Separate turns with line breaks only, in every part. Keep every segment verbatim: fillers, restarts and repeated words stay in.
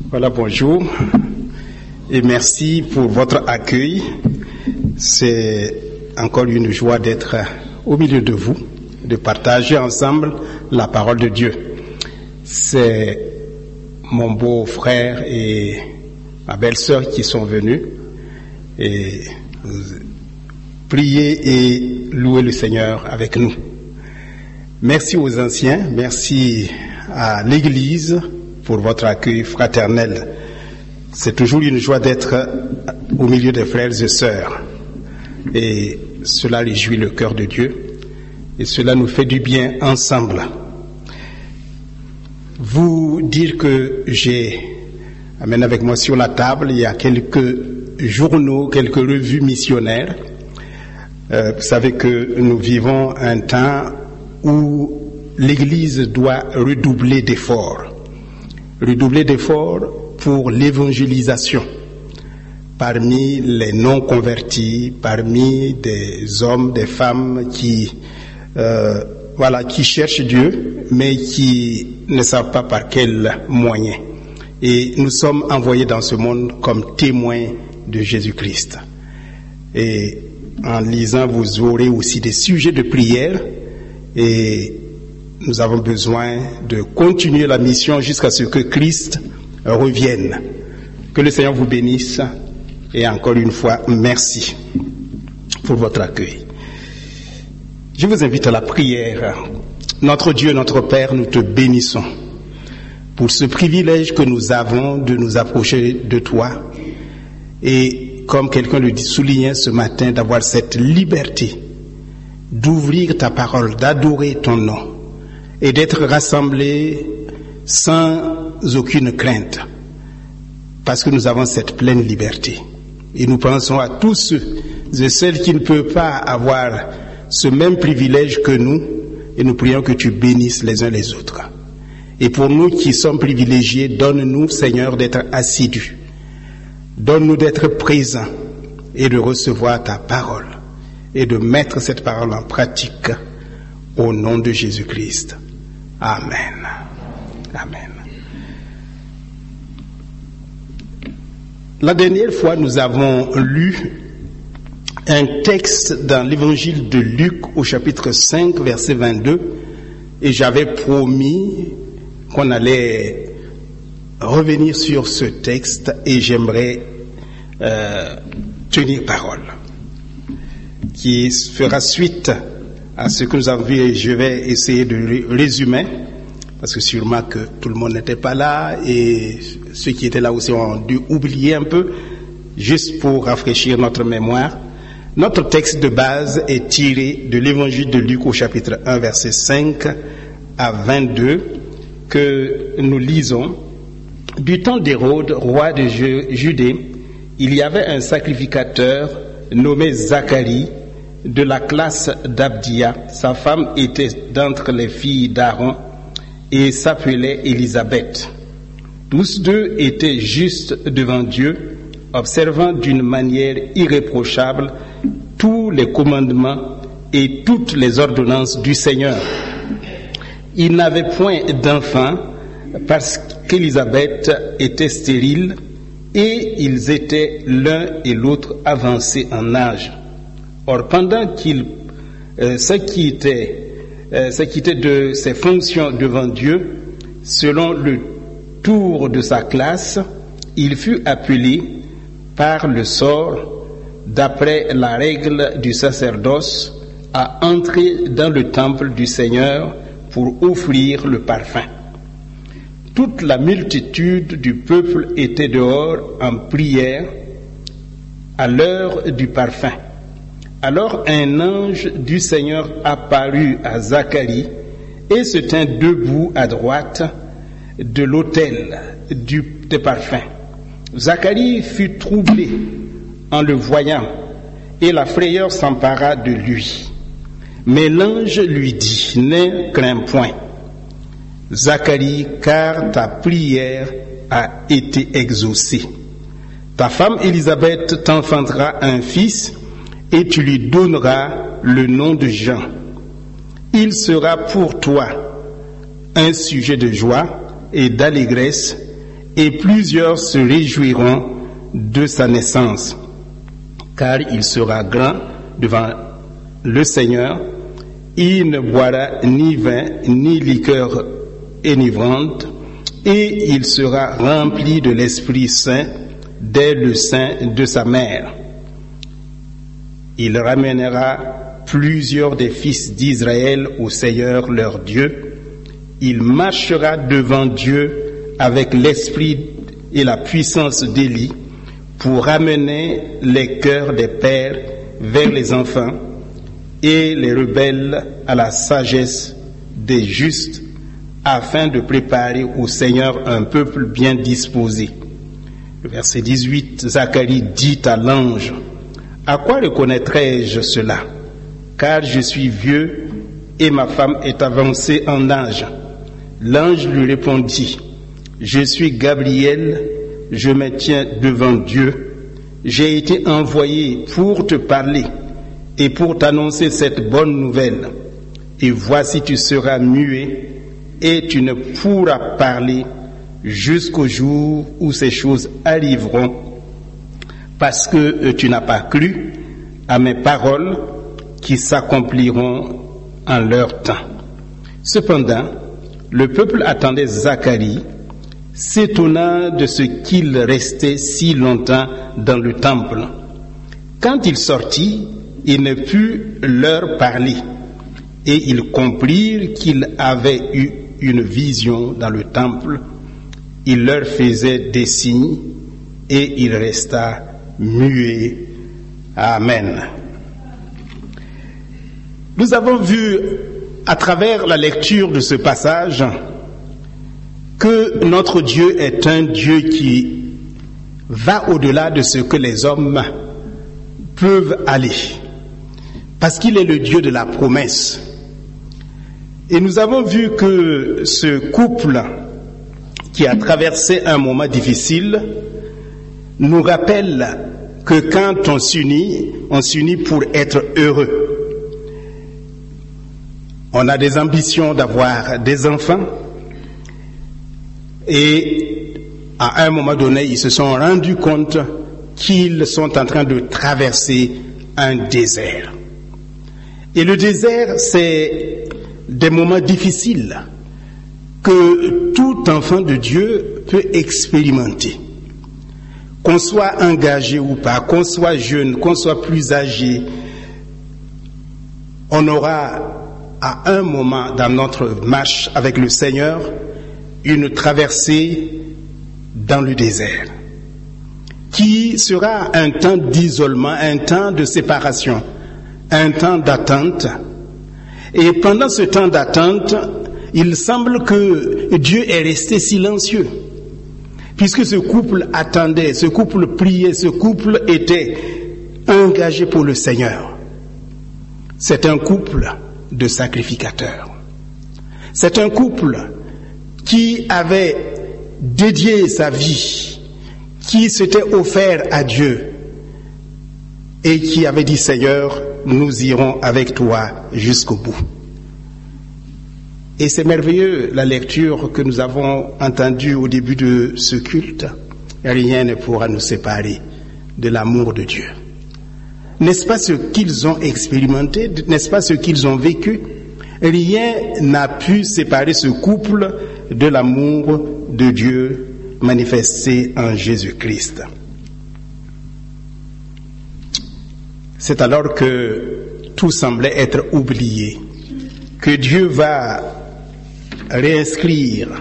Voilà, bonjour et merci pour votre accueil. C'est encore une joie d'être au milieu de vous, de partager ensemble la parole de Dieu. C'est mon beau-frère et ma belle-sœur qui sont venus et prier et louer le Seigneur avec nous. Merci aux anciens, merci à l'Église pour votre accueil fraternel. C'est toujours une joie d'être au milieu des frères et sœurs. Et cela réjouit le cœur de Dieu. Et cela nous fait du bien ensemble. Vous dire que j'ai amène avec moi sur la table, il y a quelques journaux, quelques revues missionnaires. Euh, vous savez que nous vivons un temps où l'Église doit redoubler d'efforts. Redoubler d'efforts pour l'évangélisation parmi les non-convertis, parmi des hommes, des femmes qui, euh, voilà, qui cherchent Dieu, mais qui ne savent pas par quels moyens. Et nous sommes envoyés dans ce monde comme témoins de Jésus-Christ. Et en lisant, vous aurez aussi des sujets de prière et nous avons besoin de continuer la mission jusqu'à ce que Christ revienne. Que le Seigneur vous bénisse et encore une fois, merci pour votre accueil. Je vous invite à la prière. Notre Dieu, notre Père, nous te bénissons pour ce privilège que nous avons de nous approcher de toi et, comme quelqu'un le soulignait ce matin, d'avoir cette liberté d'ouvrir ta parole, d'adorer ton nom et d'être rassemblés sans aucune crainte, parce que nous avons cette pleine liberté. Et nous pensons à tous ceux et celles qui ne peuvent pas avoir ce même privilège que nous, et nous prions que tu bénisses les uns les autres. Et pour nous qui sommes privilégiés, donne-nous, Seigneur, d'être assidus. Donne-nous d'être présents et de recevoir ta parole et de mettre cette parole en pratique au nom de Jésus-Christ. Amen. Amen. La dernière fois, nous avons lu un texte dans l'évangile de Luc au chapitre cinq, verset vingt-deux, et j'avais promis qu'on allait revenir sur ce texte et j'aimerais euh, tenir parole, qui fera suite à ce que nous avons vu, et je vais essayer de résumer, parce que sûrement que tout le monde n'était pas là, et ceux qui étaient là aussi ont dû oublier un peu, juste pour rafraîchir notre mémoire. Notre texte de base est tiré de l'évangile de Luc au chapitre un, verset cinq à vingt-deux, que nous lisons. Du temps d'Hérode, roi de Judée, il y avait un sacrificateur nommé Zacharie, de la classe d'Abdia. Sa femme était d'entre les filles d'Aaron et s'appelait Élisabeth. Tous deux étaient justes devant Dieu, observant d'une manière irréprochable tous les commandements et toutes les ordonnances du Seigneur. Ils n'avaient point d'enfants parce qu'Élisabeth était stérile et ils étaient l'un et l'autre avancés en âge. Or, pendant qu'il, euh, ce qui était, euh, ce qui était de ses fonctions devant Dieu, selon le tour de sa classe, il fut appelé par le sort, d'après la règle du sacerdoce, à entrer dans le temple du Seigneur pour offrir le parfum. Toute la multitude du peuple était dehors en prière à l'heure du parfum. Alors un ange du Seigneur apparut à Zacharie et se tint debout à droite de l'autel du, des parfums. Zacharie fut troublé en le voyant et la frayeur s'empara de lui. Mais l'ange lui dit, ne crains point, Zacharie, car ta prière a été exaucée. Ta femme Élisabeth t'enfantera un fils et tu lui donneras le nom de Jean. Il sera pour toi un sujet de joie et d'allégresse, et plusieurs se réjouiront de sa naissance, car il sera grand devant le Seigneur. Il ne boira ni vin, ni liqueur enivrante, et il sera rempli de l'Esprit Saint dès le sein de sa mère. Il ramènera plusieurs des fils d'Israël au Seigneur leur Dieu. Il marchera devant Dieu avec l'esprit et la puissance d'Élie pour ramener les cœurs des pères vers les enfants et les rebelles à la sagesse des justes, afin de préparer au Seigneur un peuple bien disposé. Verset dix-huit, Zacharie dit à l'ange, « À quoi reconnaîtrai-je cela? Car je suis vieux et ma femme est avancée en âge. » L'ange lui répondit, « Je suis Gabriel, je me tiens devant Dieu. J'ai été envoyé pour te parler et pour t'annoncer cette bonne nouvelle. Et voici, tu seras muet et tu ne pourras parler jusqu'au jour où ces choses arriveront, parce que tu n'as pas cru à mes paroles qui s'accompliront en leur temps. » Cependant, le peuple attendait Zacharie, s'étonnant de ce qu'il restait si longtemps dans le temple. Quand il sortit, il ne put leur parler, et ils comprirent qu'il avait eu une vision dans le temple. Il leur faisait des signes, et il resta muet. Amen. Nous avons vu à travers la lecture de ce passage que notre Dieu est un Dieu qui va au-delà de ce que les hommes peuvent aller, parce qu'il est le Dieu de la promesse. Et nous avons vu que ce couple qui a traversé un moment difficile nous rappelle que quand on s'unit, on s'unit pour être heureux. On a des ambitions d'avoir des enfants, et à un moment donné, ils se sont rendus compte qu'ils sont en train de traverser un désert. Et le désert, c'est des moments difficiles que tout enfant de Dieu peut expérimenter. Qu'on soit engagé ou pas, qu'on soit jeune, qu'on soit plus âgé, on aura à un moment dans notre marche avec le Seigneur une traversée dans le désert, qui sera un temps d'isolement, un temps de séparation, un temps d'attente. Et pendant ce temps d'attente, il semble que Dieu est resté silencieux, puisque ce couple attendait, ce couple priait, ce couple était engagé pour le Seigneur. C'est un couple de sacrificateurs. C'est un couple qui avait dédié sa vie, qui s'était offert à Dieu et qui avait dit, Seigneur, nous irons avec toi jusqu'au bout. Et c'est merveilleux la lecture que nous avons entendue au début de ce culte. Rien ne pourra nous séparer de l'amour de Dieu. N'est-ce pas ce qu'ils ont expérimenté? N'est-ce pas ce qu'ils ont vécu? Rien n'a pu séparer ce couple de l'amour de Dieu manifesté en Jésus-Christ. C'est alors que tout semblait être oublié, que Dieu va réinscrire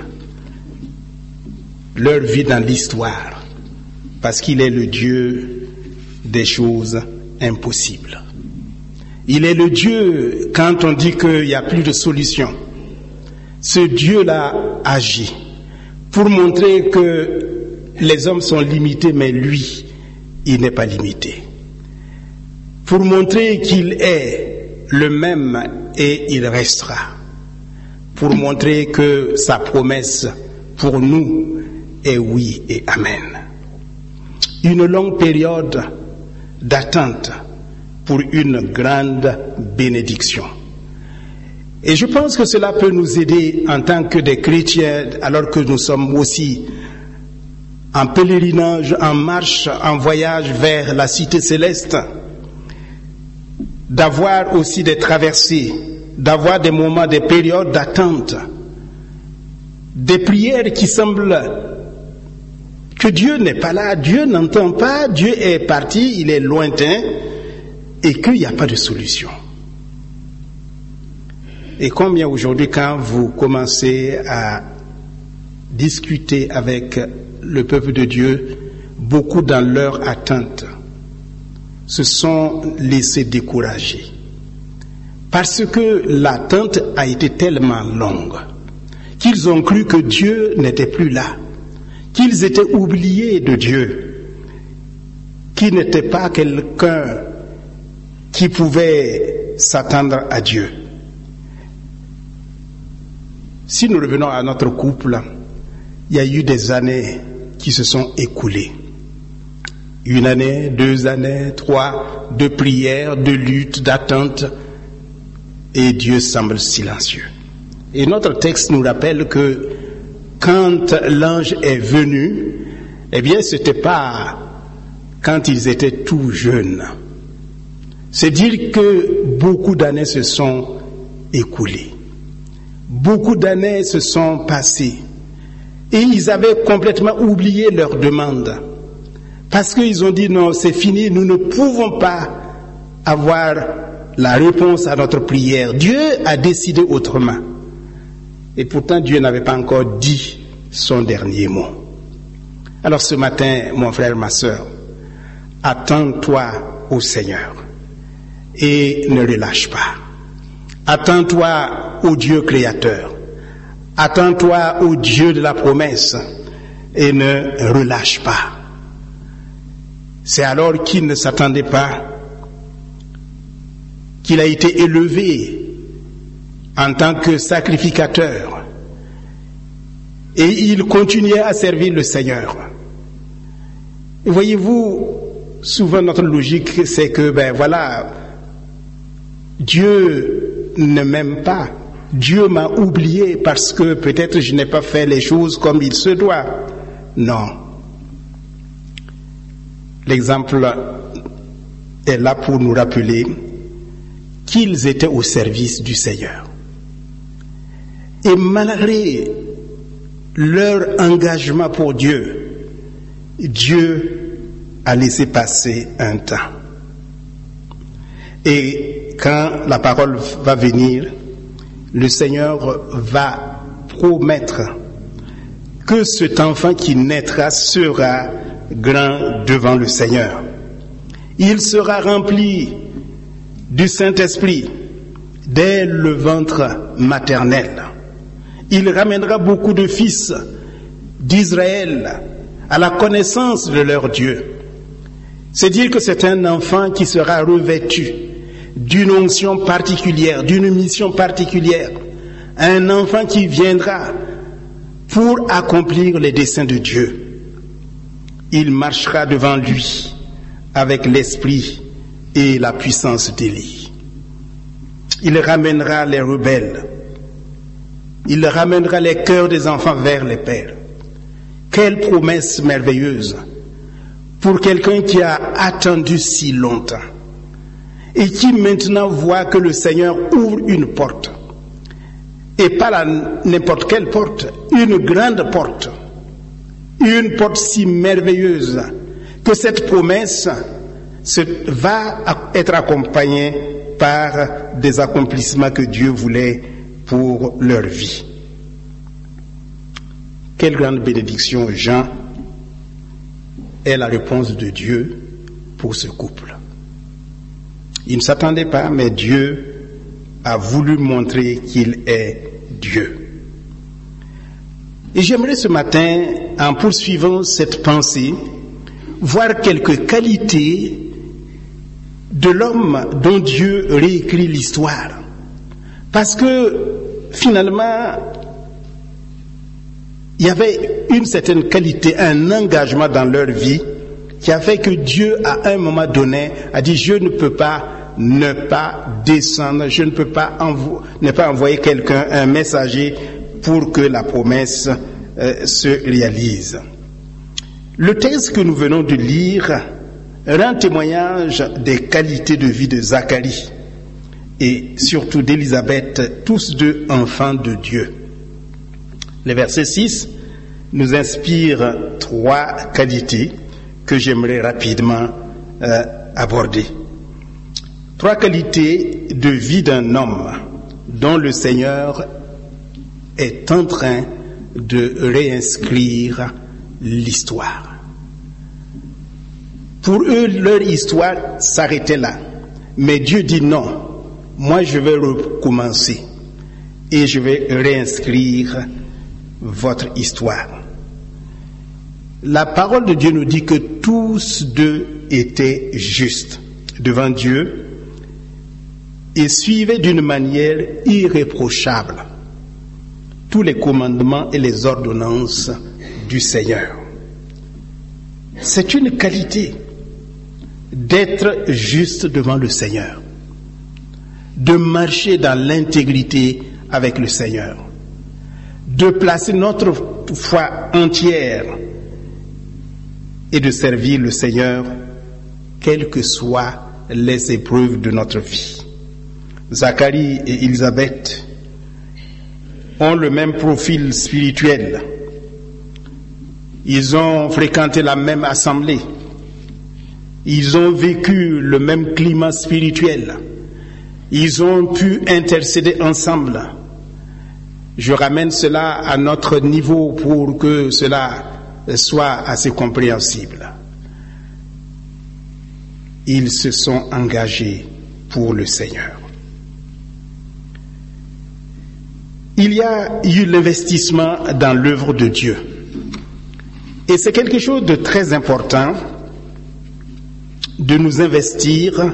leur vie dans l'histoire, parce qu'il est le Dieu des choses impossibles. Il est le Dieu, quand on dit qu'il n'y a plus de solution, ce Dieu-là agit pour montrer que les hommes sont limités, mais lui, il n'est pas limité. Pour montrer qu'il est le même et il restera. Pour montrer que sa promesse pour nous est oui et amen. Une longue période d'attente pour une grande bénédiction. Et je pense que cela peut nous aider en tant que des chrétiens, alors que nous sommes aussi en pèlerinage, en marche, en voyage vers la cité céleste, d'avoir aussi des traversées, d'avoir des moments, des périodes d'attente, des prières qui semblent que Dieu n'est pas là, Dieu n'entend pas, Dieu est parti, il est lointain, et qu'il n'y a pas de solution. Et combien aujourd'hui, quand vous commencez à discuter avec le peuple de Dieu, beaucoup dans leur attente se sont laissés décourager. Parce que l'attente a été tellement longue qu'ils ont cru que Dieu n'était plus là, qu'ils étaient oubliés de Dieu, qu'ils n'étaient pas quelqu'un qui pouvait s'attendre à Dieu. Si nous revenons à notre couple, il y a eu des années qui se sont écoulées. Une année, deux années, trois, de prières, de luttes, d'attentes, et Dieu semble silencieux. Et notre texte nous rappelle que quand l'ange est venu, eh bien, c'était pas quand ils étaient tout jeunes. C'est dire que beaucoup d'années se sont écoulées. Beaucoup d'années se sont passées. Et ils avaient complètement oublié leur demande. Parce qu'ils ont dit non, c'est fini, nous ne pouvons pas avoir la réponse à notre prière. Dieu a décidé autrement. Et pourtant, Dieu n'avait pas encore dit son dernier mot. Alors ce matin, mon frère, ma sœur, attends-toi au Seigneur et ne relâche pas. Attends-toi au Dieu créateur. Attends-toi au Dieu de la promesse et ne relâche pas. C'est alors qu'il ne s'attendait pas qu'il a été élevé en tant que sacrificateur. Et il continuait à servir le Seigneur. Et voyez-vous, souvent notre logique, c'est que, ben voilà, Dieu ne m'aime pas. Dieu m'a oublié parce que peut-être je n'ai pas fait les choses comme il se doit. Non. L'exemple est là pour nous rappeler qu'ils étaient au service du Seigneur. Et malgré leur engagement pour Dieu, Dieu a laissé passer un temps. Et quand la parole va venir, le Seigneur va promettre que cet enfant qui naîtra sera grand devant le Seigneur. Il sera rempli du Saint-Esprit dès le ventre maternel. Il ramènera beaucoup de fils d'Israël à la connaissance de leur Dieu. C'est dire que c'est un enfant qui sera revêtu d'une onction particulière, d'une mission particulière. Un enfant qui viendra pour accomplir les desseins de Dieu. Il marchera devant lui avec l'esprit et la puissance d'Élie. Il ramènera les rebelles. Il ramènera les cœurs des enfants vers les pères. Quelle promesse merveilleuse pour quelqu'un qui a attendu si longtemps et qui maintenant voit que le Seigneur ouvre une porte. Et pas la, n'importe quelle porte, une grande porte. Une porte si merveilleuse que cette promesse se, va être accompagnée par des accomplissements que Dieu voulait pour leur vie. Quelle grande bénédiction, Jean, est la réponse de Dieu pour ce couple. Il ne s'attendait pas, mais Dieu a voulu montrer qu'il est Dieu. Et j'aimerais ce matin, en poursuivant cette pensée, voir quelques qualités de l'homme dont Dieu réécrit l'histoire. Parce que, finalement, il y avait une certaine qualité, un engagement dans leur vie qui a fait que Dieu, à un moment donné, a dit « Je ne peux pas ne pas descendre, je ne peux pas, envo- ne pas envoyer quelqu'un, un messager, pour que la promesse euh, se réalise. » Le texte que nous venons de lire rend témoignage des qualités de vie de Zacharie et surtout d'Élisabeth, tous deux enfants de Dieu. Le verset six nous inspire trois qualités que j'aimerais rapidement euh, aborder. Trois qualités de vie d'un homme dont le Seigneur est en train de réinscrire l'histoire. Pour eux, leur histoire s'arrêtait là. Mais Dieu dit non, moi je vais recommencer et je vais réinscrire votre histoire. La parole de Dieu nous dit que tous deux étaient justes devant Dieu et suivaient d'une manière irréprochable tous les commandements et les ordonnances du Seigneur. C'est une qualité d'être juste devant le Seigneur, de marcher dans l'intégrité avec le Seigneur, de placer notre foi entière et de servir le Seigneur, quelles que soient les épreuves de notre vie. Zacharie et Élisabeth ont le même profil spirituel. Ils ont fréquenté la même assemblée. Ils ont vécu le même climat spirituel. Ils ont pu intercéder ensemble. Je ramène cela à notre niveau pour que cela soit assez compréhensible. Ils se sont engagés pour le Seigneur. Il y a eu l'investissement dans l'œuvre de Dieu. Et c'est quelque chose de très important de nous investir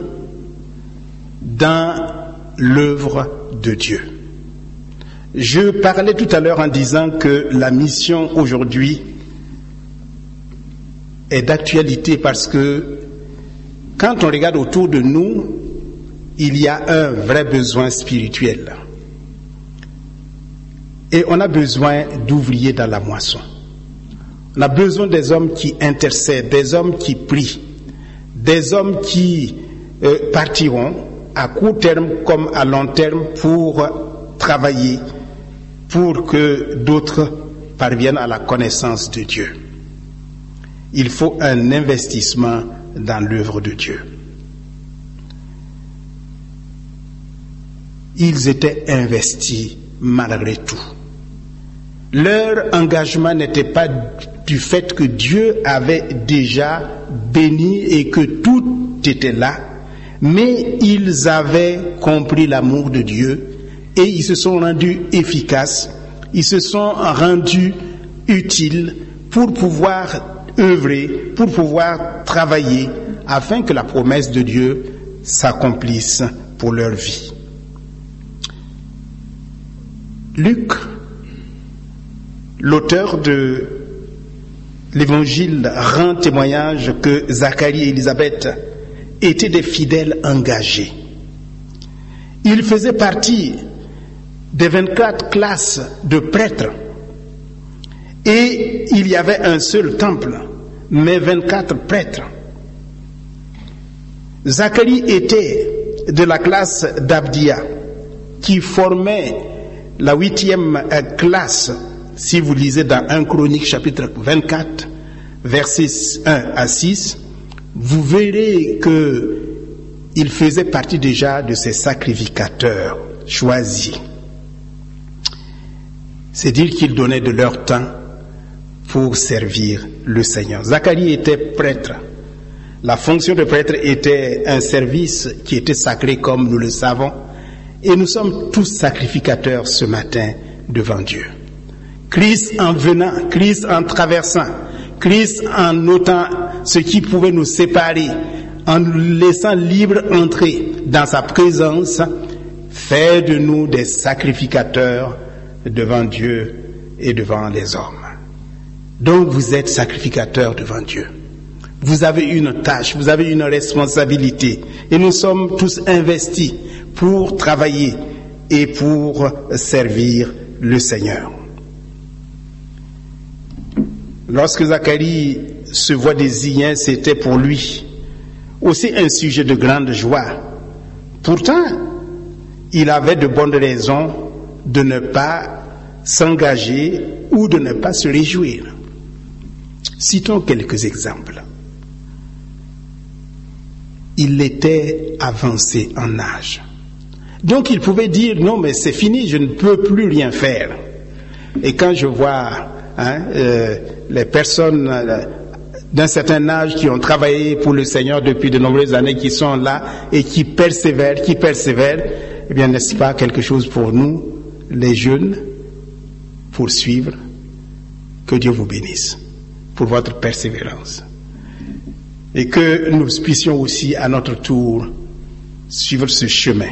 dans l'œuvre de Dieu. Je parlais tout à l'heure en disant que la mission aujourd'hui est d'actualité parce que quand on regarde autour de nous, il y a un vrai besoin spirituel. Et on a besoin d'ouvriers dans la moisson. On a besoin des hommes qui intercèdent, des hommes qui prient, des hommes qui euh, partiront à court terme comme à long terme pour travailler, pour que d'autres parviennent à la connaissance de Dieu. Il faut un investissement dans l'œuvre de Dieu. Ils étaient investis malgré tout. Leur engagement n'était pas du fait que Dieu avait déjà béni et que tout était là, mais ils avaient compris l'amour de Dieu et ils se sont rendus efficaces, ils se sont rendus utiles pour pouvoir œuvrer, pour pouvoir travailler, afin que la promesse de Dieu s'accomplisse pour leur vie. Luc, l'auteur de l'Évangile, rend témoignage que Zacharie et Élisabeth étaient des fidèles engagés. Ils faisaient partie des vingt-quatre classes de prêtres et il y avait un seul temple, mais vingt-quatre prêtres. Zacharie était de la classe d'Abdia qui formait la huitième classe. Si vous lisez dans un Chronique chapitre vingt-quatre, versets un à six, vous verrez qu'il faisait partie déjà de ces sacrificateurs choisis. C'est dire qu'ils donnaient de leur temps pour servir le Seigneur. Zacharie était prêtre. La fonction de prêtre était un service qui était sacré comme nous le savons. Et nous sommes tous sacrificateurs ce matin devant Dieu. Christ en venant, Christ en traversant, Christ en ôtant ce qui pouvait nous séparer, en nous laissant libre entrer dans sa présence, fait de nous des sacrificateurs devant Dieu et devant les hommes. Donc vous êtes sacrificateurs devant Dieu. Vous avez une tâche, vous avez une responsabilité et nous sommes tous investis pour travailler et pour servir le Seigneur. Lorsque Zacharie se voit désigné, c'était pour lui aussi un sujet de grande joie. Pourtant, il avait de bonnes raisons de ne pas s'engager ou de ne pas se réjouir. Citons quelques exemples. Il était avancé en âge. Donc il pouvait dire, non mais c'est fini, je ne peux plus rien faire. Et quand je vois hein, euh, les personnes euh, d'un certain âge qui ont travaillé pour le Seigneur depuis de nombreuses années, qui sont là et qui persévèrent, qui persévèrent, eh bien n'est-ce pas quelque chose pour nous, les jeunes, pour suivre? Que Dieu vous bénisse pour votre persévérance. Et que nous puissions aussi à notre tour suivre ce chemin.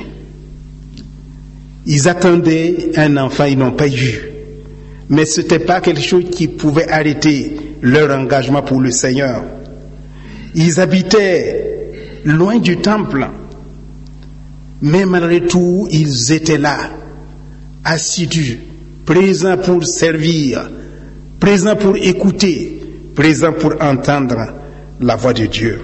Ils attendaient un enfant, ils n'ont pas eu. Mais ce n'était pas quelque chose qui pouvait arrêter leur engagement pour le Seigneur. Ils habitaient loin du temple, mais malgré tout, ils étaient là, assidus, présents pour servir, présents pour écouter, présents pour entendre la voix de Dieu.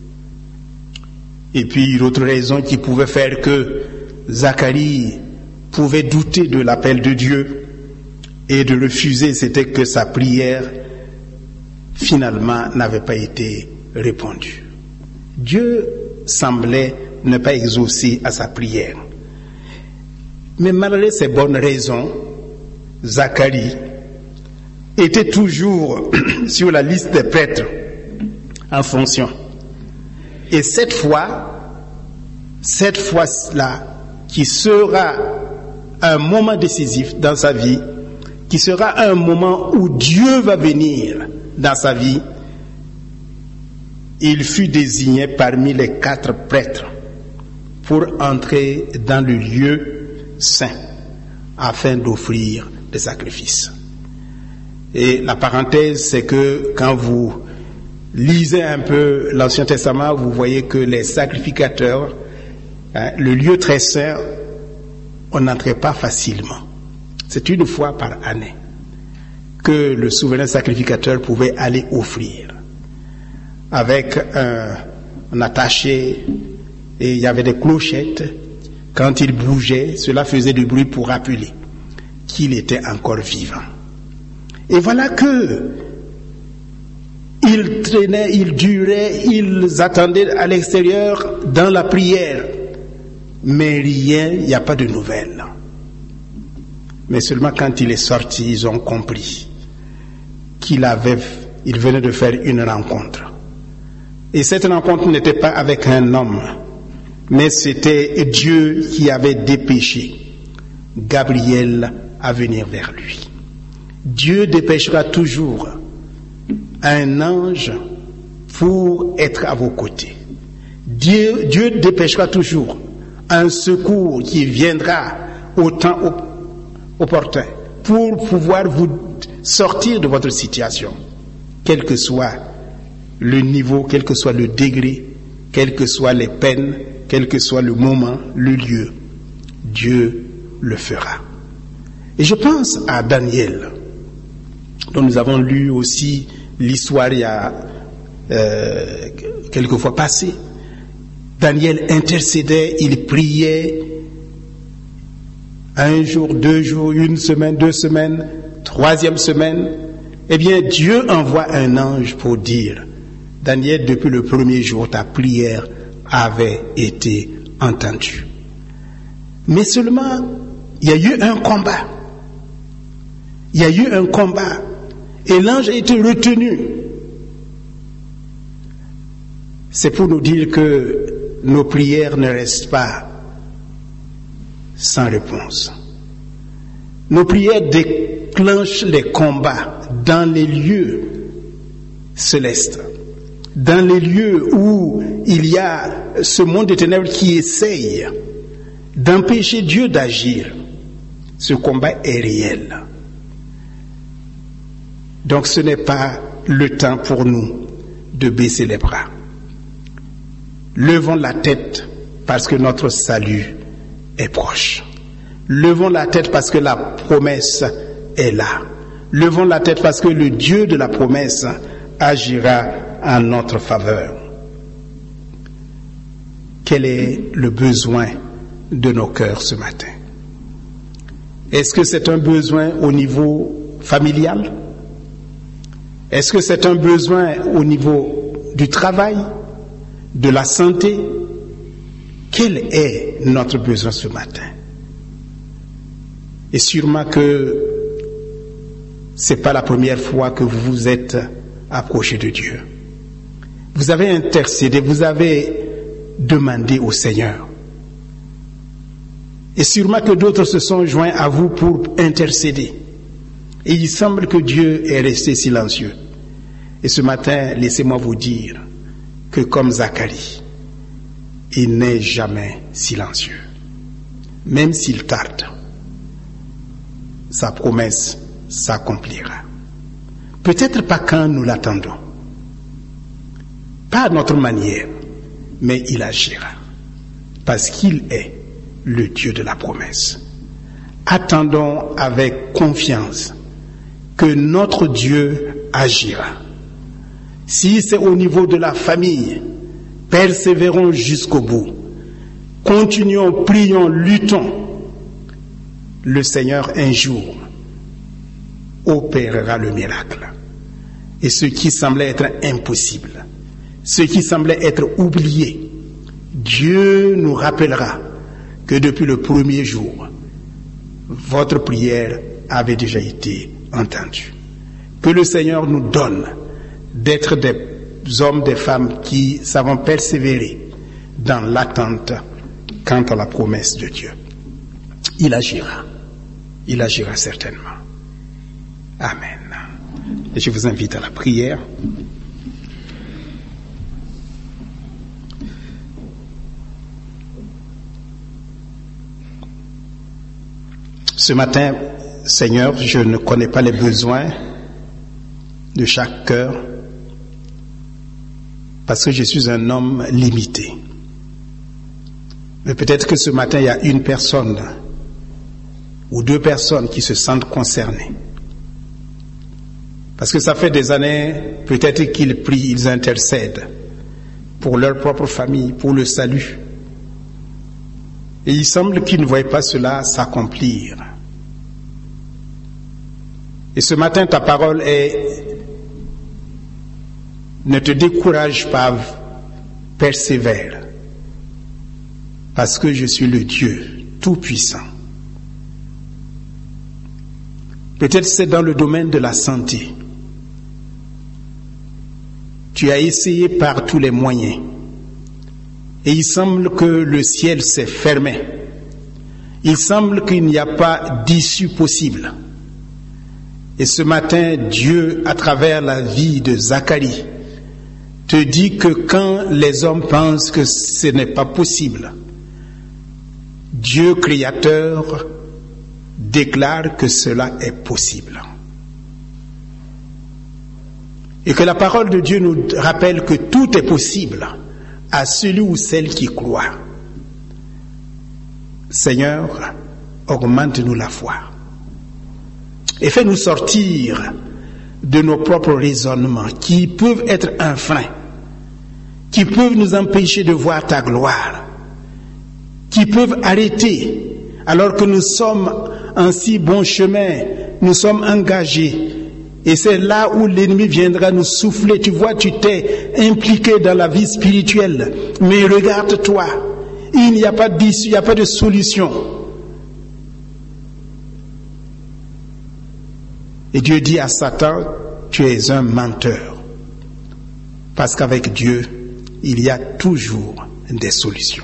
Et puis, une autre raison qui pouvait faire que Zacharie pouvait douter de l'appel de Dieu et de refuser, c'était que sa prière, finalement, n'avait pas été répondue. Dieu semblait ne pas exaucer à sa prière. Mais malgré ces bonnes raisons, Zacharie était toujours sur la liste des prêtres en fonction. Et cette fois, cette fois-là, qui sera un moment décisif dans sa vie, qui sera un moment où Dieu va venir dans sa vie, il fut désigné parmi les quatre prêtres pour entrer dans le lieu saint afin d'offrir des sacrifices. Et la parenthèse, c'est que quand vous lisez un peu l'Ancien Testament, vous voyez que les sacrificateurs, hein, le lieu très saint, on n'entrait pas facilement. C'est une fois par année que le souverain sacrificateur pouvait aller offrir avec un, un attaché, et il y avait des clochettes. Quand il bougeait, cela faisait du bruit pour rappeler qu'il était encore vivant. Et voilà que ils traînaient, ils duraient, ils attendaient à l'extérieur dans la prière. Mais rien, il n'y a pas de nouvelles. Mais seulement quand il est sorti, ils ont compris qu'il avait, il venait de faire une rencontre. Et cette rencontre n'était pas avec un homme, mais c'était Dieu qui avait dépêché Gabriel à venir vers lui. Dieu dépêchera toujours un ange pour être à vos côtés. Dieu, Dieu dépêchera toujours un secours qui viendra au temps opportun pour pouvoir vous sortir de votre situation, quel que soit le niveau, quel que soit le degré, quelles que soient les peines, quel que soit le moment, le lieu. Dieu le fera. Et je pense à Daniel, dont nous avons lu aussi l'histoire il y a euh, quelques fois passé. Daniel intercédait, il priait un jour, deux jours, une semaine, deux semaines, troisième semaine. Eh bien, Dieu envoie un ange pour dire, Daniel, depuis le premier jour, ta prière avait été entendue. Mais seulement, il y a eu un combat. Il y a eu un combat. Et l'ange a été retenu. C'est pour nous dire que nos prières ne restent pas sans réponse. Nos prières déclenchent les combats dans les lieux célestes, dans les lieux où il y a ce monde des ténèbres qui essaye d'empêcher Dieu d'agir. Ce combat est réel. Donc ce n'est pas le temps pour nous de baisser les bras. Levons la tête parce que notre salut est proche. Levons la tête parce que la promesse est là. Levons la tête parce que le Dieu de la promesse agira en notre faveur. Quel est le besoin de nos cœurs ce matin? Est-ce que c'est un besoin au niveau familial? Est-ce que c'est un besoin au niveau du travail, de la santé? Quel est notre besoin ce matin? Et sûrement que c'est pas la première fois que vous vous êtes approché de Dieu. Vous avez intercédé, vous avez demandé au Seigneur. Et sûrement que d'autres se sont joints à vous pour intercéder. Et il semble que Dieu est resté silencieux. Et ce matin, laissez-moi vous dire que comme Zacharie, il n'est jamais silencieux. Même s'il tarde, sa promesse s'accomplira. Peut-être pas quand nous l'attendons, pas à notre manière, mais il agira, parce qu'il est le Dieu de la promesse. Attendons avec confiance que notre Dieu agira. Si c'est au niveau de la famille, persévérons jusqu'au bout. Continuons, prions, luttons. Le Seigneur un jour opérera le miracle. Et ce qui semblait être impossible, ce qui semblait être oublié, Dieu nous rappellera que depuis le premier jour, votre prière avait déjà été entendue. Que le Seigneur nous donne d'être des hommes, des femmes qui savent persévérer dans l'attente quant à la promesse de Dieu. Il agira. Il agira certainement. Amen. Et je vous invite à la prière. Ce matin, Seigneur, je ne connais pas les besoins de chaque cœur parce que je suis un homme limité. Mais peut-être que ce matin, il y a une personne ou deux personnes qui se sentent concernées. Parce que ça fait des années, peut-être qu'ils prient, ils intercèdent pour leur propre famille, pour le salut. Et il semble qu'ils ne voient pas cela s'accomplir. Et ce matin, ta parole est: ne te décourage pas, persévère, parce que je suis le Dieu tout-puissant. Peut-être c'est dans le domaine de la santé. Tu as essayé par tous les moyens. Et il semble que le ciel s'est fermé. Il semble qu'il n'y a pas d'issue possible. Et ce matin, Dieu, à travers la vie de Zacharie, te dit que quand les hommes pensent que ce n'est pas possible, Dieu créateur déclare que cela est possible. Et que la parole de Dieu nous rappelle que tout est possible à celui ou celle qui croit. Seigneur, augmente-nous la foi et fais-nous sortir de nos propres raisonnements qui peuvent être un frein, qui peuvent nous empêcher de voir ta gloire, qui peuvent arrêter alors que nous sommes en si bon chemin, nous sommes engagés. Et c'est là où l'ennemi viendra nous souffler. Tu vois, tu t'es impliqué dans la vie spirituelle. Mais regarde-toi, il n'y a pas d'issue, il n'y a pas de solution. Et Dieu dit à Satan, tu es un menteur. Parce qu'avec Dieu, il y a toujours des solutions.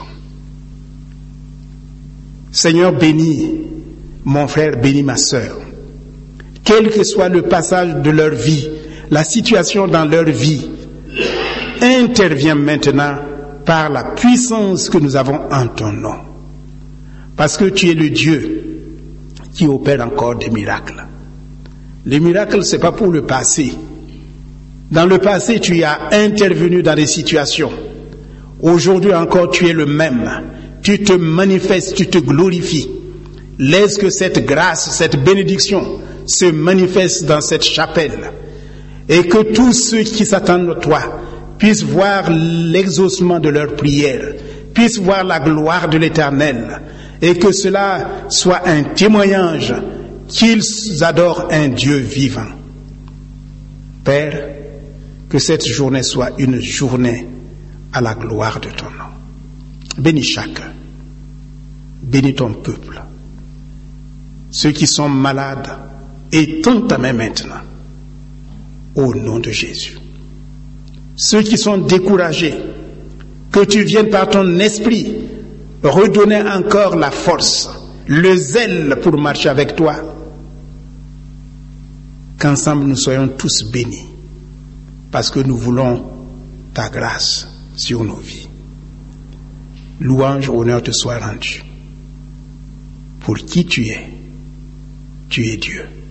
Seigneur, bénis mon frère, bénis ma sœur. Quel que soit le passage de leur vie, la situation dans leur vie, intervient maintenant par la puissance que nous avons en ton nom. Parce que tu es le Dieu qui opère encore des miracles. Les miracles, ce n'est pas pour le passé. Dans le passé, tu as intervenu dans des situations. Aujourd'hui encore, tu es le même. Tu te manifestes, tu te glorifies. Laisse que cette grâce, cette bénédiction se manifeste dans cette chapelle et que tous ceux qui s'attendent à toi puissent voir l'exaucement de leurs prières, puissent voir la gloire de l'Éternel et que cela soit un témoignage qu'ils adorent un Dieu vivant. Père, que cette journée soit une journée à la gloire de ton nom. Bénis chacun. Bénis ton peuple. Ceux qui sont malades, étends ta main maintenant. Au nom de Jésus. Ceux qui sont découragés, que tu viennes par ton esprit redonner encore la force, le zèle pour marcher avec toi. Qu'ensemble nous soyons tous bénis, parce que nous voulons ta grâce sur nos vies. Louange, honneur te soit rendu. Pour qui tu es, tu es Dieu.